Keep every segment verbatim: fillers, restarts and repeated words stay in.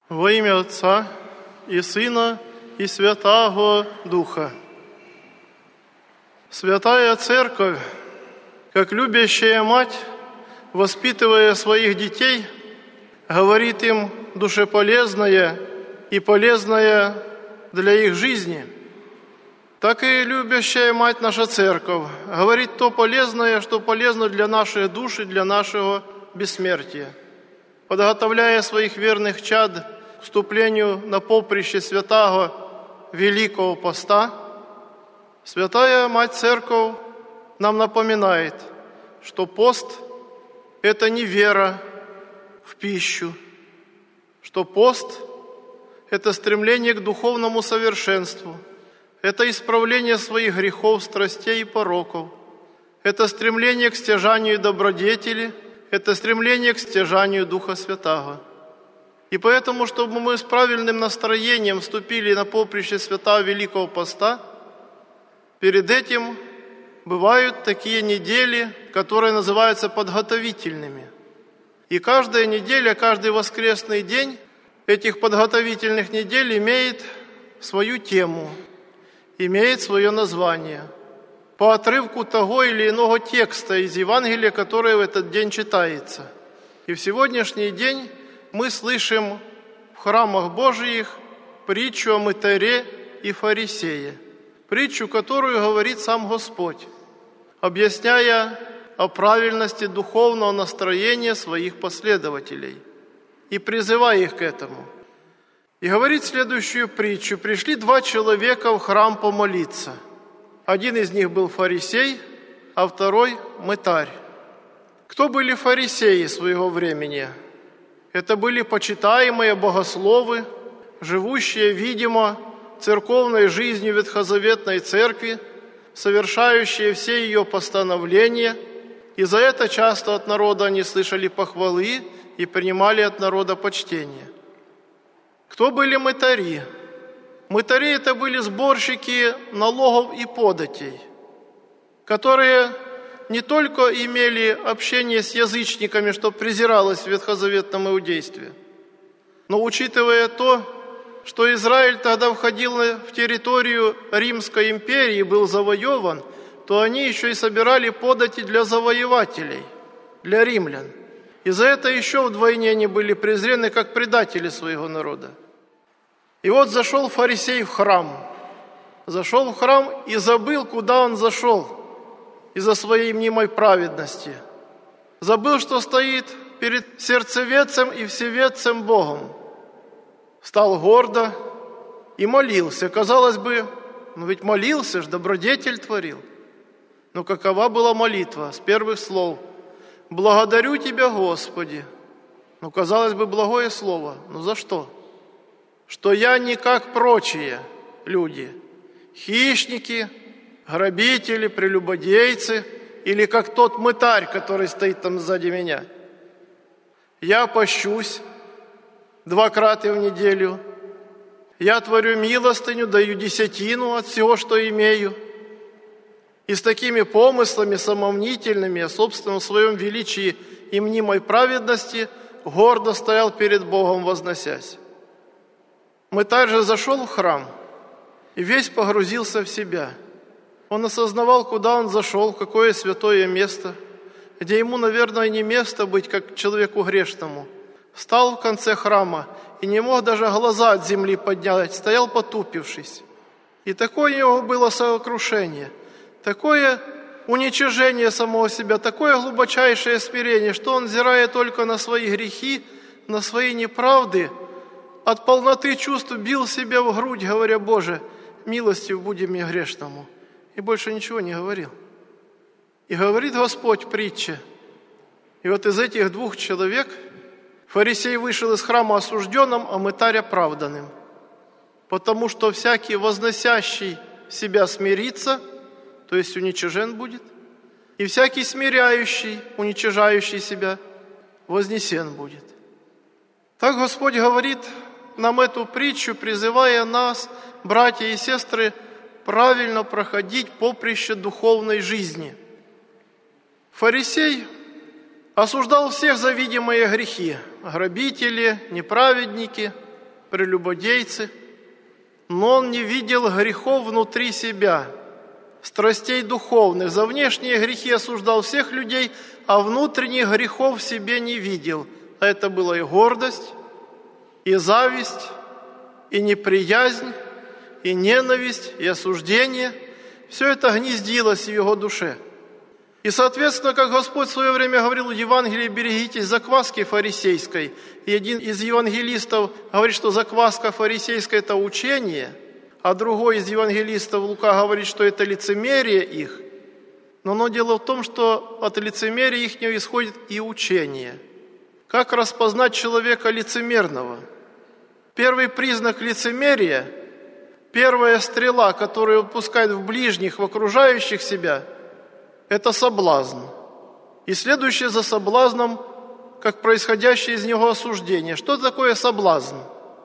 Во ім'я Отця і Сина, і Святаго Духа. Святая Церковь, как любящая мать, воспитывая своих детей, говорит им душеполезное и полезное для их жизни. Так и любящая мать наша Церковь говорит то полезное, что полезно для наших душ и для нашего бессмертия. Подготовляя своих верных чад к вступлению на поприще святаго Великого Поста, Святая Мать Церковь нам напоминает, что пост – это не вера в пищу, что пост – это стремление к духовному совершенству, это исправление своих грехов, страстей и пороков, это стремление к стяжанию добродетели, это стремление к стяжанию Духа Святаго. И поэтому, чтобы мы с правильным настроением вступили на поприще святаго Великого Поста, перед этим бывают такие недели, которые называются подготовительными. И каждая неделя, каждый воскресный день этих подготовительных недель имеет свою тему, имеет свое название по отрывку того или иного текста из Евангелия, которое в этот день читается. И в сегодняшний день мы слышим в храмах Божиих притчу о мытаре и фарисее, притчу, которую говорит сам Господь, объясняя о правильности духовного настроения своих последователей и призывая их к этому. И говорит следующую притчу. Пришли два человека в храм помолиться. Один из них был фарисей, а второй – мытарь. Кто были фарисеи своего времени? Это были почитаемые богословы, живущие, видимо, церковной жизнью Ветхозаветной Церкви, совершающие все ее постановления, и за это часто от народа они слышали похвалы и принимали от народа почтение. Кто были мытари? Мытари – это были сборщики налогов и податей, которые не только имели общение с язычниками, что презиралось в ветхозаветном иудействе, но учитывая то, что Израиль тогда входил в территорию Римской империи и был завоеван, то они еще и собирали подати для завоевателей, для римлян. И за это еще вдвойне они были презрены как предатели своего народа. И вот зашел фарисей в храм. Зашел в храм и забыл, куда он зашел из-за своей мнимой праведности. Забыл, что стоит перед сердцеведцем и всеведцем Богом. Встал гордо и молился. Казалось бы, ну ведь молился ж, добродетель творил. Но какова была молитва с первых слов? «Благодарю Тебя, Господи». Ну, казалось бы, благое слово. Но за что? Что я не как прочие люди, хищники, грабители, прелюбодейцы, или как тот мытарь, который стоит там сзади меня. Я пощусь два крата в неделю, я творю милостыню, даю десятину от всего, что имею. И с такими помыслами самомнительными о собственном своем величии и мнимой праведности гордо стоял перед Богом, возносясь. Мытарь же зашел в храм и весь погрузился в себя. Он осознавал, куда он зашел, в какое святое место, где ему, наверное, не место быть, как человеку грешному. Встал в конце храма и не мог даже глаза от земли поднять, стоял потупившись. И такое у него было сокрушение, такое уничижение самого себя, такое глубочайшее смирение, что он, взирая только на свои грехи, на свои неправды, от полноты чувств бил себя в грудь, говоря: «Боже, милостив буди мне грешному». И больше ничего не говорил. И говорит Господь в притче. И вот из этих двух человек фарисей вышел из храма осужденным, а мытарь оправданным. Потому что всякий возносящий себя смирится, то есть уничижен будет, и всякий смиряющий, уничижающий себя, вознесен будет. Так Господь говорит нам эту притчу, призывая нас, братья и сестры, правильно проходить поприще духовной жизни. Фарисей осуждал всех за видимые грехи, грабители, неправедники, прелюбодейцы, но он не видел грехов внутри себя, страстей духовных. За внешние грехи осуждал всех людей, а внутренних грехов в себе не видел. А это была и гордость, и зависть, и неприязнь, и ненависть, и осуждение. Все это гнездилось в его душе. И, соответственно, как Господь в свое время говорил в Евангелии, берегитесь закваски фарисейской. И один из евангелистов говорит, что закваска фарисейская – это учение, а другой из евангелистов, Лука, говорит, что это лицемерие их. Но оно дело в том, что от лицемерия их исходит и учение. Как распознать человека лицемерного? Первый признак лицемерия, первая стрела, которую он пускает в ближних, в окружающих себя – это соблазн. И следующее за соблазном, как происходящее из него осуждение. Что такое соблазн?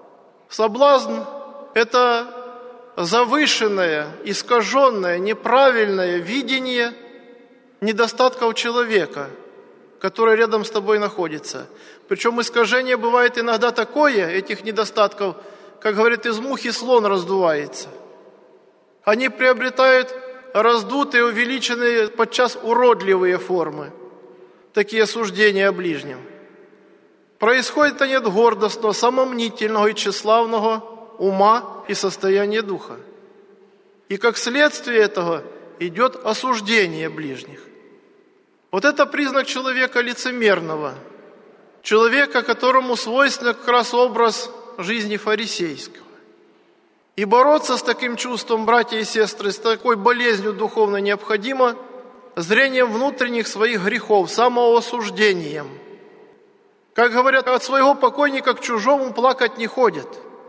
Соблазн – это завышенное, искаженное, неправильное видение недостатков человека, который рядом с тобой находится. Причем искажение бывает иногда такое, этих недостатков, как говорят, из мухи слон раздувается. Они приобретают раздутые, увеличенные, подчас уродливые формы, такие суждения о ближнем. Происходит они от гордостного, самомнительного и тщеславного ума и состояния духа. И как следствие этого идет осуждение ближних. Вот это признак человека лицемерного, человека, которому свойствен как раз образ жизни фарисейского. И бороться с таким чувством, братья и сестры, с такой болезнью духовно необходимо зрением внутренних своих грехов, самоосуждением. Как говорят, от своего покойника к чужому плакать не ходят.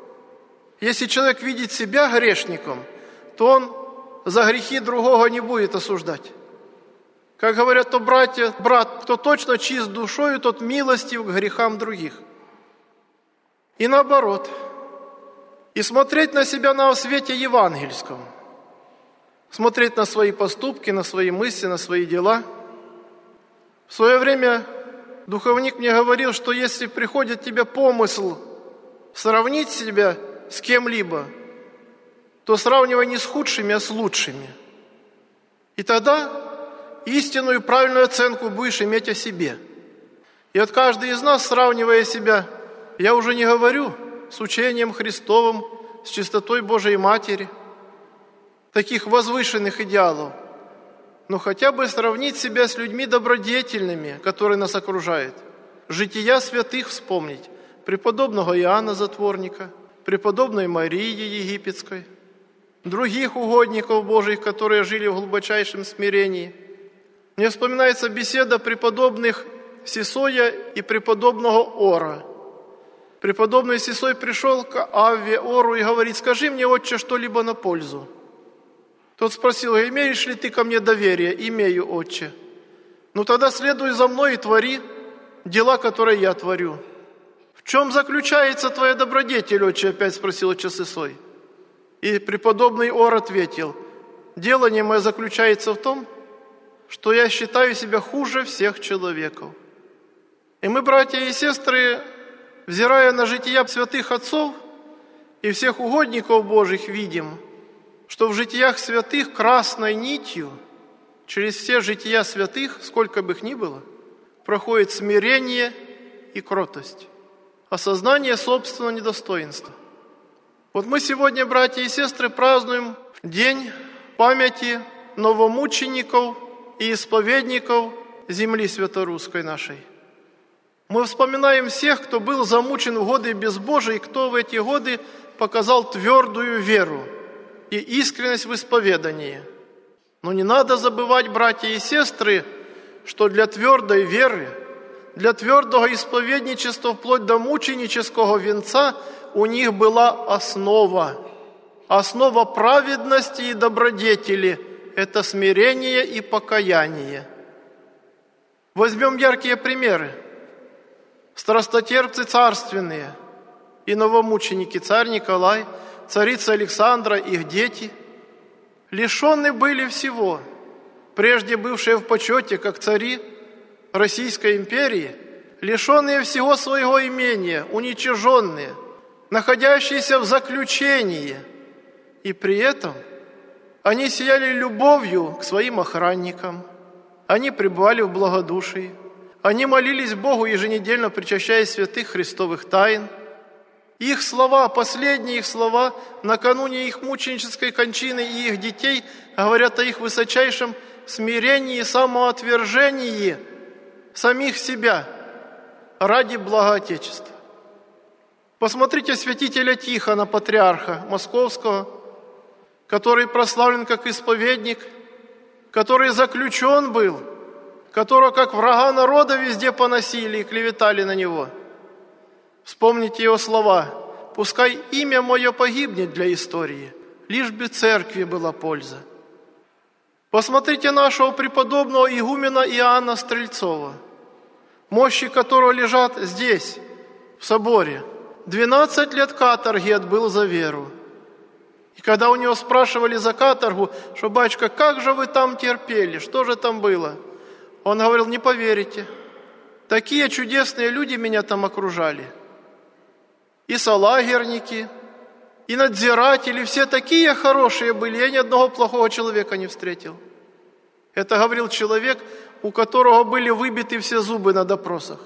Если человек видит себя грешником, то он за грехи другого не будет осуждать. Как говорят, то братья, брат, кто точно чист душою, тот милостив к грехам других. И наоборот – и смотреть на себя на свете евангельском, смотреть на свои поступки, на свои мысли, на свои дела. В свое время духовник мне говорил, что если приходит тебе помысл сравнить себя с кем-либо, то сравнивай не с худшими, а с лучшими. И тогда истинную и правильную оценку будешь иметь о себе. И вот каждый из нас, сравнивая себя, я уже не говорю с учением Христовым, с чистотой Божией Матери, таких возвышенных идеалов, но хотя бы сравнить себя с людьми добродетельными, которые нас окружают. Жития святых вспомнить, преподобного Иоанна Затворника, преподобной Марии Египетской, других угодников Божьих, которые жили в глубочайшем смирении. Мне вспоминается беседа преподобных Сисоя и преподобного Ора. Преподобный Сисой пришел к Авве Ору и говорит: «Скажи мне, отче, что-либо на пользу». Тот спросил: «Имеешь ли ты ко мне доверие?» «Имею, отче». «Ну тогда следуй за мной и твори дела, которые я творю». «В чем заключается твоя добродетель, отче?» опять спросил отче Сисой. И преподобный Ор ответил: «Делание мое заключается в том, что я считаю себя хуже всех человеков». И мы, братья и сестры, взирая на жития святых отцов и всех угодников Божьих, видим, что в житиях святых красной нитью через все жития святых, сколько бы их ни было, проходит смирение и кротость, осознание собственного недостоинства. Вот мы сегодня, братья и сестры, празднуем день памяти новомучеников и исповедников земли святорусской нашей. Мы вспоминаем всех, кто был замучен в годы безбожия, и кто в эти годы показал твердую веру и искренность в исповедании. Но не надо забывать, братья и сестры, что для твердой веры, для твердого исповедничества вплоть до мученического венца у них была основа. Основа праведности и добродетели – это смирение и покаяние. Возьмем яркие примеры. Страстотерпцы царственные и новомученики, царь Николай, царица Александра, их дети, лишены были всего, прежде бывшие в почете, как цари Российской империи, лишенные всего своего имения, уничиженные, находящиеся в заключении, и при этом они сияли любовью к своим охранникам, они пребывали в благодушии, они молились Богу, еженедельно причащаясь святых христовых тайн. Их слова, последние их слова, накануне их мученической кончины и их детей, говорят о их высочайшем смирении и самоотвержении самих себя ради блага Отечества. Посмотрите святителя Тихона, патриарха Московского, который прославлен как исповедник, который заключен был, которого как врага народа везде поносили и клеветали на него. Вспомните его слова: «Пускай имя мое погибнет для истории, лишь бы церкви была польза». Посмотрите нашего преподобного игумена Иоанна Стрельцова, мощи которого лежат здесь, в соборе. Двенадцать лет каторги отбыл за веру. И когда у него спрашивали за каторгу, что: «Батюшка, как же вы там терпели, что же там было?» Он говорил: «Не поверите, такие чудесные люди меня там окружали. И солагерники, и надзиратели, все такие хорошие были, я ни одного плохого человека не встретил». Это говорил человек, у которого были выбиты все зубы на допросах.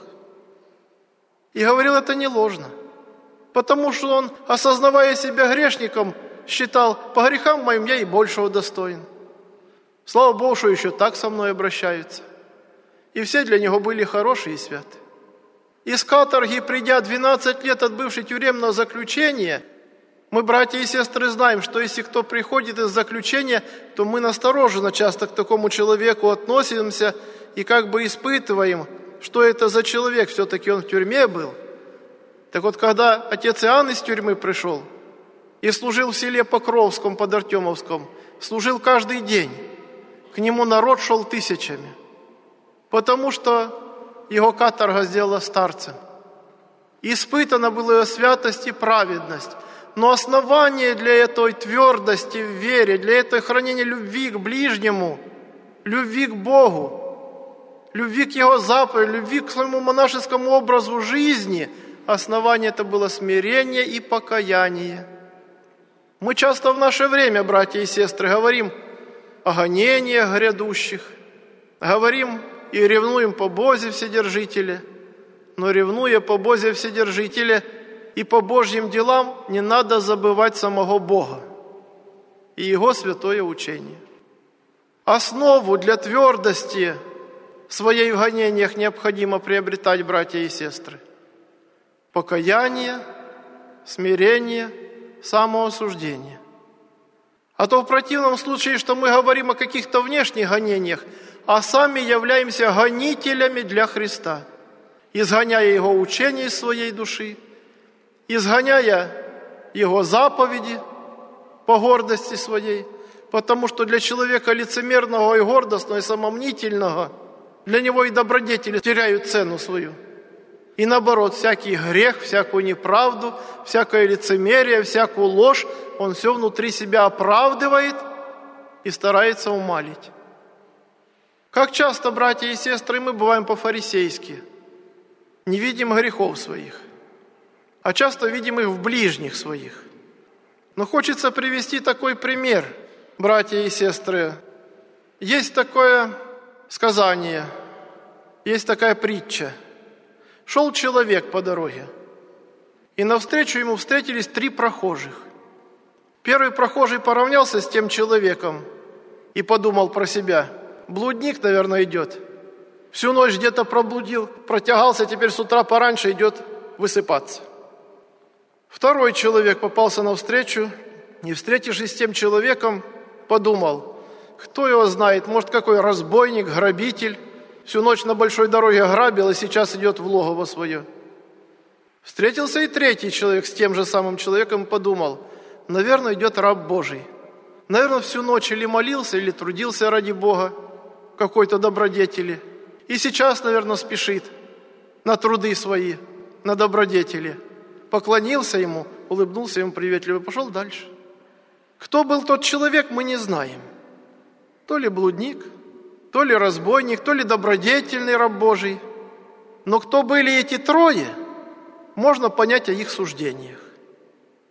И говорил это не ложно, потому что он, осознавая себя грешником, считал: «По грехам моим я и большего достоин. Слава Богу, что еще так со мной обращаются». И все для него были хорошие и святы. Из каторги, придя двенадцать лет отбывший тюремного заключения, мы, братья и сестры, знаем, что если кто приходит из заключения, то мы настороженно часто к такому человеку относимся и как бы испытываем, что это за человек, все-таки он в тюрьме был. Так вот, когда отец Иоанн из тюрьмы пришел и служил в селе Покровском под Артемовском, служил каждый день, к нему народ шел тысячами, потому что его каторга сделала старцем. Испытана была его святость и праведность. Но основание для этой твердости в вере, для этой хранения любви к ближнему, любви к Богу, любви к Его заповедям, любви к своему монашескому образу жизни, основание это было смирение и покаяние. Мы часто в наше время, братья и сестры, говорим о гонениях грядущих, говорим и ревнуем по Бозе Вседержителя, но ревнуя по Бозе Вседержителя и по Божьим делам, не надо забывать самого Бога и Его святое учение. Основу для твердости своей в гонениях необходимо приобретать, братья и сестры: покаяние, смирение, самоосуждение. А то в противном случае, что мы говорим о каких-то внешних гонениях, а сами являемся гонителями для Христа, изгоняя Его учение из своей души, изгоняя Его заповеди по гордости своей, потому что для человека лицемерного и гордостного, и самомнительного, для него и добродетели теряют цену свою. И наоборот, всякий грех, всякую неправду, всякое лицемерие, всякую ложь, он все внутри себя оправдывает и старается умалить. Как часто, братья и сестры, мы бываем по-фарисейски, не видим грехов своих, а часто видим их в ближних своих. Но хочется привести такой пример, братья и сестры. Есть такое сказание, есть такая притча. Шел человек по дороге, и навстречу ему встретились три прохожих. Первый прохожий поравнялся с тем человеком и подумал про себя: блудник, наверное, идет. Всю ночь где-то проблудил, протягался, теперь с утра пораньше идет высыпаться. Второй человек попался навстречу, не встретившись с тем человеком, подумал: кто его знает, может, какой разбойник, грабитель, всю ночь на большой дороге грабил и сейчас идет в логово свое. Встретился и третий человек с тем же самым человеком и подумал: наверное, идет раб Божий. Наверное, всю ночь или молился, или трудился ради Бога, какой-то добродетели. И сейчас, наверное, спешит на труды свои, на добродетели. Поклонился ему, улыбнулся ему приветливо и пошел дальше. Кто был тот человек, мы не знаем. То ли блудник, то ли разбойник, то ли добродетельный раб Божий. Но кто были эти трое, можно понять о их суждениях.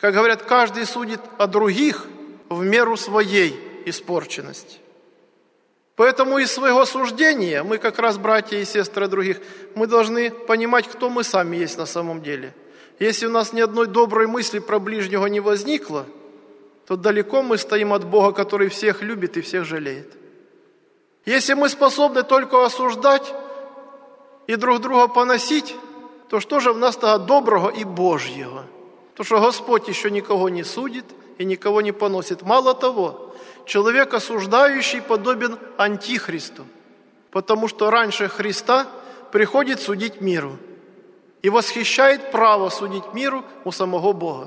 Как говорят, каждый судит о других в меру своей испорченности. Поэтому из своего суждения, мы как раз братья и сестры других, мы должны понимать, кто мы сами есть на самом деле. Если у нас ни одной доброй мысли про ближнего не возникло, то далеко мы стоим от Бога, который всех любит и всех жалеет. Если мы способны только осуждать и друг друга поносить, то что же в нас тогда доброго и Божьего? То, что Господь еще никого не судит и никого не поносит. Мало того, человек осуждающий подобен Антихристу, потому что раньше Христа приходит судить миру и восхищает право судить миру у самого Бога.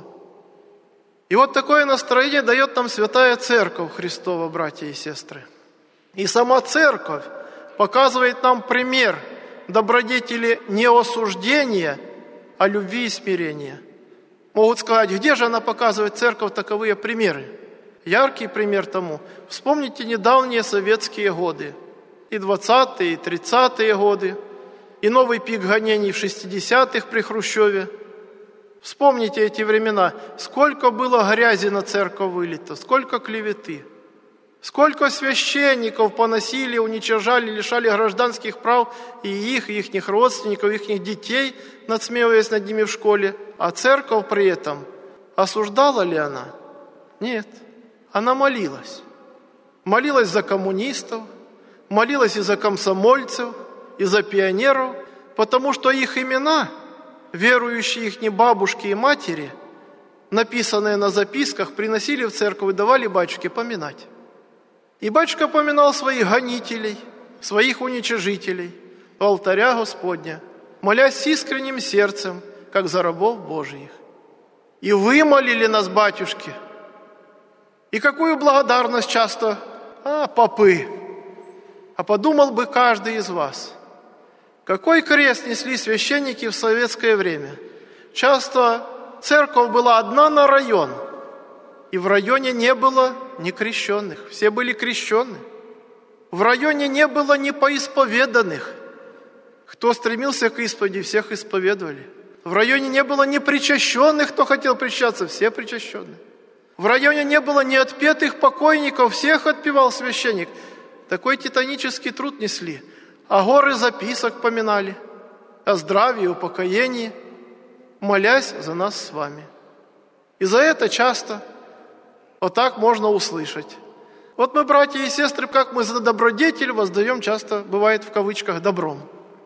И вот такое настроение дает нам Святая Церковь Христова, братья и сестры. И сама Церковь показывает нам пример добродетели не осуждения, а любви и смирения. Могут сказать, где же она показывает, Церковь, таковые примеры? Яркий пример тому. Вспомните недавние советские годы, и двадцатые, и тридцатые годы, и новый пик гонений в шестидесятых при Хрущеве. Вспомните эти времена, сколько было грязи на церковь вылито, сколько клеветы. Сколько священников поносили, уничтожали, лишали гражданских прав и их, и их родственников, и их детей, надсмеиваясь над ними в школе. А церковь при этом, осуждала ли она? Нет, она молилась. Молилась за коммунистов, молилась и за комсомольцев, и за пионеров, потому что их имена, верующие их бабушки и матери, написанные на записках, приносили в церковь и давали батюшке поминать. И батюшка поминал своих гонителей, своих уничижителей у алтаря Господня, молясь с искренним сердцем, как за рабов Божиих. И вы молили нас, батюшки. И какую благодарность часто, а, попы. А подумал бы каждый из вас, какой крест несли священники в советское время. Часто церковь была одна на район, и в районе не было некрещенных, все были крещены. В районе не было непоисповеданных. Кто стремился к исповеди, всех исповедовали. В районе не было непричащенных, кто хотел причащаться, все причащенные. В районе не было неотпетых покойников, всех отпевал священник. Такой титанический труд несли. А горы записок поминали, о здравии, упокоении, молясь за нас с вами. И за это часто вот так можно услышать. Вот мы, братья и сестры, как мы за добродетель воздаем часто, бывает в кавычках, добром.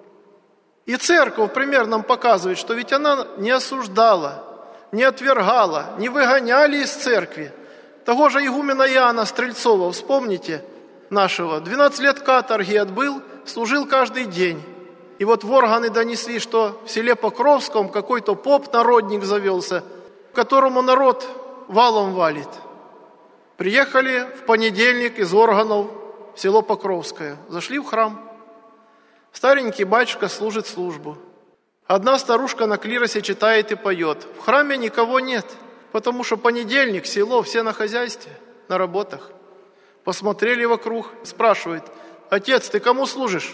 И церковь пример нам показывает, что ведь она не осуждала, не отвергала, не выгоняли из церкви. Того же игумена Иоанна Стрельцова, вспомните, нашего, двенадцать лет каторги отбыл, служил каждый день. И вот в органы донесли, что в селе Покровском какой-то поп-народник завелся, которому народ валом валит. Приехали в понедельник из органов в село Покровское, зашли в храм. Старенький батюшка служит службу. Одна старушка на клиросе читает и поет. В храме никого нет, потому что понедельник, село, все на хозяйстве, на работах. Посмотрели вокруг, спрашивает: отец, ты кому служишь?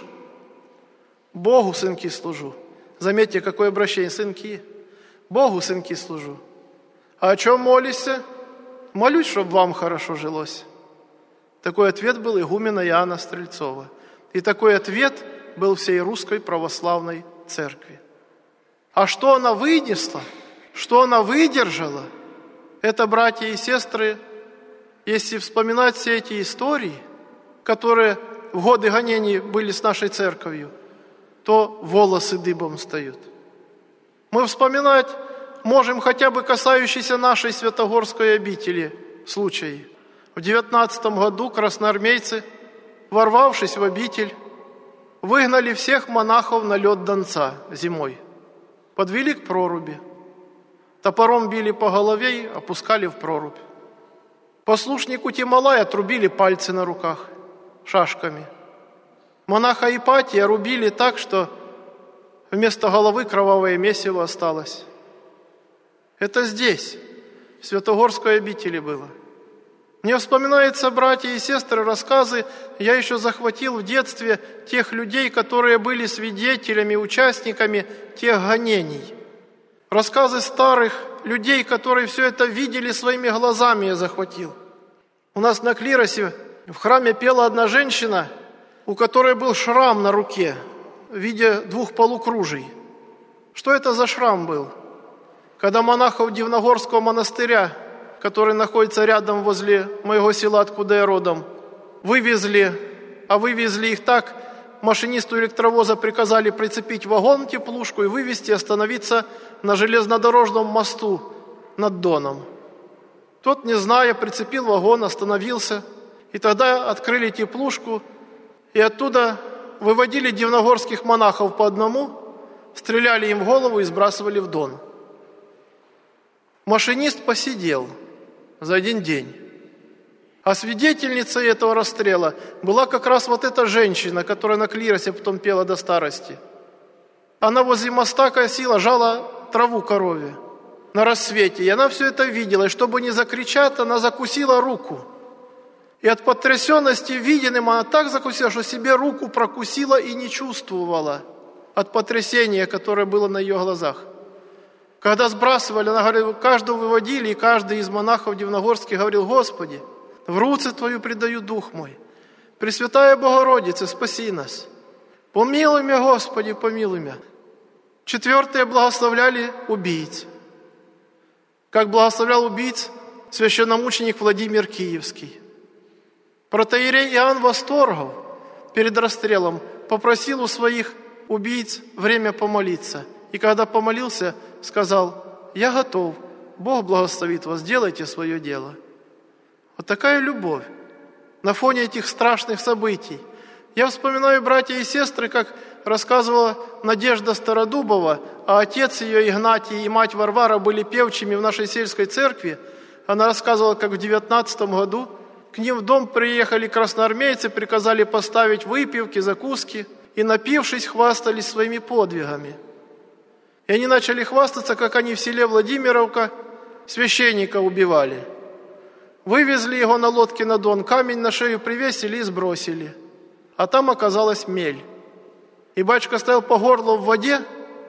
Богу, сынки, служу. Заметьте, какое обращение, сынки. Богу, сынки, служу. А о чем молишься? Молюсь, чтобы вам хорошо жилось. Такой ответ был игумена Иоанна Стрельцова. И такой ответ был всей русской православной церкви. А что она вынесла, что она выдержала, это, братья и сестры, если вспоминать все эти истории, которые в годы гонений были с нашей церковью, то волосы дыбом встают. Мы вспоминать можем хотя бы касающиеся нашей Святогорской обители случаи. В девятнадцатом году красноармейцы, ворвавшись в обитель, выгнали всех монахов на лед Донца зимой, подвели к проруби, топором били по голове и опускали в прорубь. Послушнику Тималая отрубили пальцы на руках шашками. Монаха Ипатия рубили так, что вместо головы кровавое месиво осталось. Это здесь, в Святогорской обители было. Мне вспоминаются, братья и сестры, рассказы, я еще захватил в детстве тех людей, которые были свидетелями, участниками тех гонений. Рассказы старых людей, которые все это видели своими глазами, я захватил. У нас на клиросе в храме пела одна женщина, у которой был шрам на руке в виде двух полукружий. Что это за шрам был? Когда монахов Дивногорского монастыря, который находится рядом возле моего села, откуда я родом, вывезли, а вывезли их так, машинисту электровоза приказали прицепить вагон, теплушку и вывезти, остановиться на железнодорожном мосту над Доном. Тот, не зная, прицепил вагон, остановился, и тогда открыли теплушку, и оттуда выводили дивногорских монахов по одному, стреляли им в голову и сбрасывали в Дон. Машинист посидел за один день. А свидетельницей этого расстрела была как раз вот эта женщина, которая на клиросе потом пела до старости. Она возле моста косила, жала траву корове на рассвете. И она все это видела. И чтобы не закричать, она закусила руку. И от потрясенности виденным она так закусила, что себе руку прокусила и не чувствовала от потрясения, которое было на ее глазах. Когда сбрасывали, она говорила, каждого выводили, и каждый из монахов дивногорских говорил: «Господи, в руцы Твою предаю дух мой. Пресвятая Богородица, спаси нас. Помилуй меня, Господи, помилуй меня». Четвертое, благословляли убийц. Как благословлял убийц священномученик Владимир Киевский. Протоиерей Иоанн Восторгов перед расстрелом попросил у своих убийц время помолиться. И когда помолился, сказал: «Я готов, Бог благословит вас, делайте свое дело». Вот такая любовь на фоне этих страшных событий. Я вспоминаю, братья и сестры, как рассказывала Надежда Стародубова, а отец ее Игнатий и мать Варвара были певчими в нашей сельской церкви. Она рассказывала, как в девятнадцатом году к ним в дом приехали красноармейцы, приказали поставить выпивки, закуски, и, напившись, хвастались своими подвигами. И они начали хвастаться, как они в селе Владимировка священника убивали. Вывезли его на лодке на Дон, камень на шею привесили и сбросили. А там оказалась мель. И батюшка стоял по горло в воде,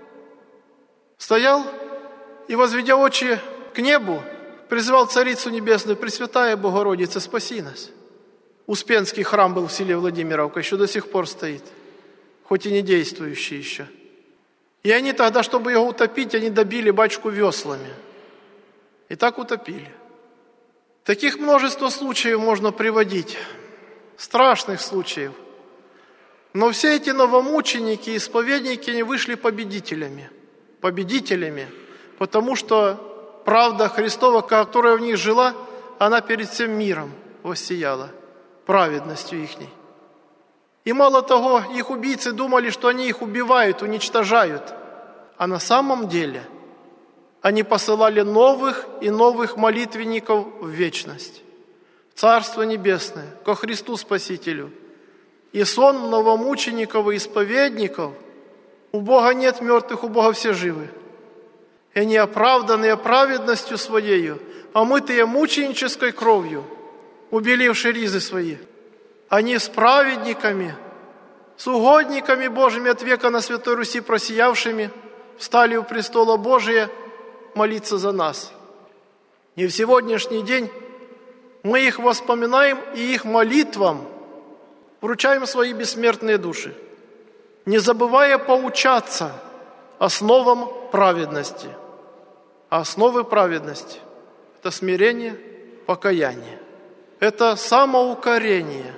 стоял и, возведя очи к небу, призывал Царицу Небесную: «Пресвятая Богородица, спаси нас». Успенский храм был в селе Владимировка, еще до сих пор стоит, хоть и не действующий еще. И они тогда, чтобы его утопить, они добили батюшку веслами. И так утопили. Таких множество случаев можно приводить, страшных случаев. Но все эти новомученики, исповедники, они вышли победителями. Победителями, потому что правда Христова, которая в них жила, она перед всем миром воссияла праведностью ихней. И мало того, их убийцы думали, что они их убивают, уничтожают. А на самом деле они посылали новых и новых молитвенников в вечность, в Царство Небесное, ко Христу Спасителю. И сон новомучеников и исповедников: у Бога нет мертвых, у Бога все живы. И они, оправданные праведностью Своею, омытые мученической кровью, убелившие ризы свои, они с праведниками, с угодниками Божьими от века на Святой Руси просиявшими, встали у престола Божия молиться за нас. И в сегодняшний день мы их воспоминаем и их молитвам вручаем свои бессмертные души, не забывая поучаться основам праведности. А основы праведности – это смирение, покаяние, это самоукорение,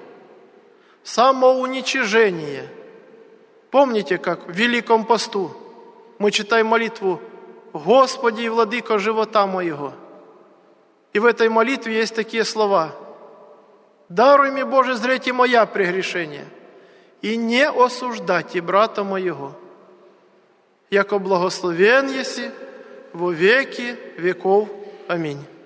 самоуничижение. Помните, как в Великом посту мы читаем молитву: «Господи и владыко живота моего». И в этой молитве есть такие слова: «Даруй мне, Боже, зрите моя прегрешение, и не осуждайте брата моего, яко благословен еси во веки веков. Аминь».